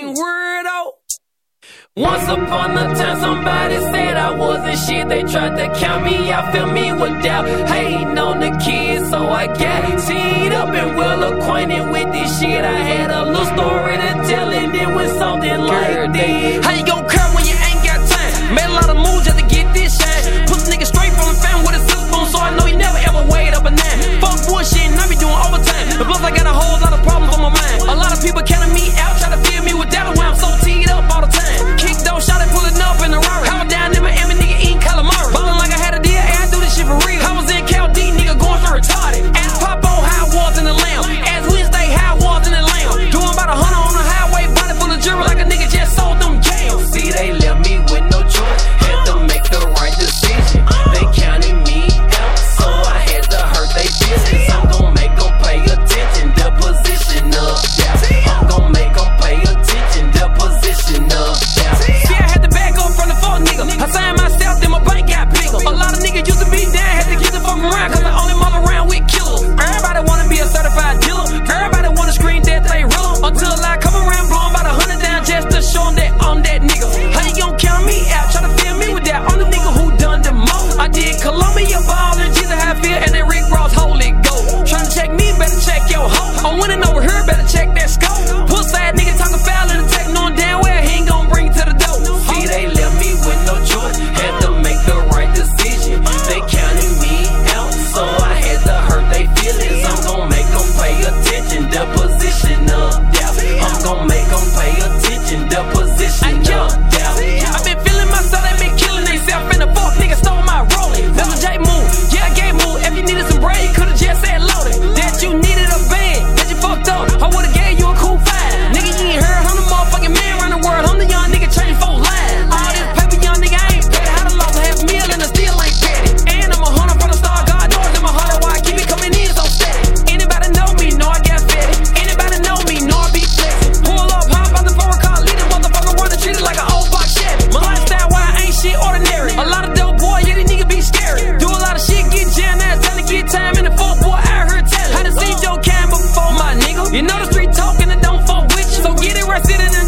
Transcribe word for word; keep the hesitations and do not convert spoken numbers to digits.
fucking weirdo. Once upon a time, somebody said I wasn't shit. They tried to count me out, fill me with doubt, hating on the kids, so I got teed up and well acquainted with this shit. I had a little story to tell, and it was something like this. How you gon' care when you ain't got time? Made a lot of moves just to get this shine. Put the nigga straight from the fan with a silk spoon, so I know you never ever weighed up a nine. Fuck bullshit, and I be doing overtime. But plus I got a whole lot of problems on my mind. A lot of people counting me out, try to fill me with doubt, why I'm so teed up all the time. Kick though, shot it, pulling up in the Rari. I was down in Miami, nigga eating calamari. Ballin' like I had a deal, and I do this shit for real. I was in Cal D, nigga going so retarded. Ask Popo how I was in the lamb. Ask Wednesday how I was in the lamb. Doing about a hundred on the highway, body full of jewelry like a nigga just sold them jams. See, they left me with no choice, had to make the right decision. They counted me out, so I had to hurt they feelings. I'm gon' make them pay attention, the position of doubt. I'm gon' make them pay attention, the position of doubt. See, I had to back up from the fuck nigga. I signed myself, then my bank got bigger. A lot of niggas used to be down, had to get the fuck around, cause I only mob around with killers. Everybody wanna be a certified dealer, everybody wanna scream that they real. Until I come around, blowing about a hundred down just to show them that I'm that nigga. How you gon' count me out, try to fill me with that? I'm the nigga who done the most. I did Columbia ball and Jesus how I feel, and then Rick Ross Holy Ghost. Tryna check me, better check your hoe. I'm winning over here, better check that scope. Puss ass nigga talking foul in the tech, knowing damn well he ain't gon' bring it to the door. See, they left me with no choice, had to make the right decision. They counted me out, so I had to hurt they feelings. I'm gon' make them pay attention, the position of doubt. I'm gon' make them pay attention, the position of doubt. I've been feeling myself, they been killing themselves, and the fuck nigga stole my rolling. That's a J move, yeah, gay move. If you needed some bread, you could've just said loaded. That you needed a band, that you fucked up, I would've gave you a cool five. Nigga, you ain't heard, I'm the motherfucking man around the world. I'm the young nigga changing four lines. All this paper, young nigga, I ain't petty. How to lost a half meal and I still ain't petty. And I'm a hunter from the start, God knows I'm a hunter, why I keep it coming in so steady. Anybody know me, know I got fed. Anybody know me, know I be flexing. Pull up, hop out the foreign car, lead a motherfucker, wanna treat it like an old box Chevy. My lifestyle, why I ain't shit ordinary. A lot of dope boy, yeah, these niggas be scary. Do a lot of shit, get jammed, now it's time to get time in the fuck boy, I heard tell it. I done seen Joe Cam before, my nigga. You know the street talking and don't fuck with you, so get it right, sit in the